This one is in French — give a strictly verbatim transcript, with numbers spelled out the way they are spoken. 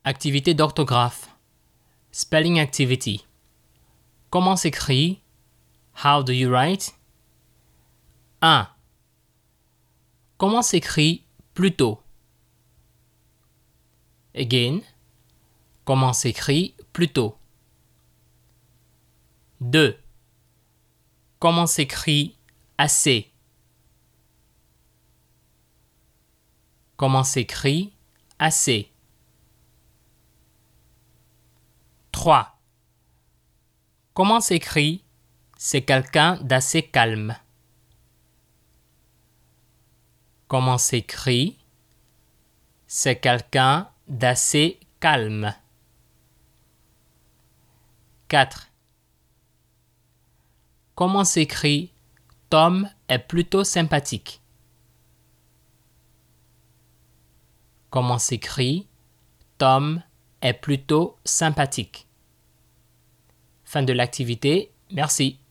Activité d'orthographe. Spelling activity. Comment s'écrit? How do you write? un. Comment s'écrit plutôt? Again. Comment s'écrit plutôt? deux. Comment s'écrit assez? Comment s'écrit assez? trois. Comment s'écrit c'est quelqu'un d'assez calme? Comment s'écrit c'est quelqu'un d'assez calme? quatre. Comment s'écrit Tom est plutôt sympathique? Comment s'écrit Tom est plutôt sympathique? Fin de l'activité. Merci.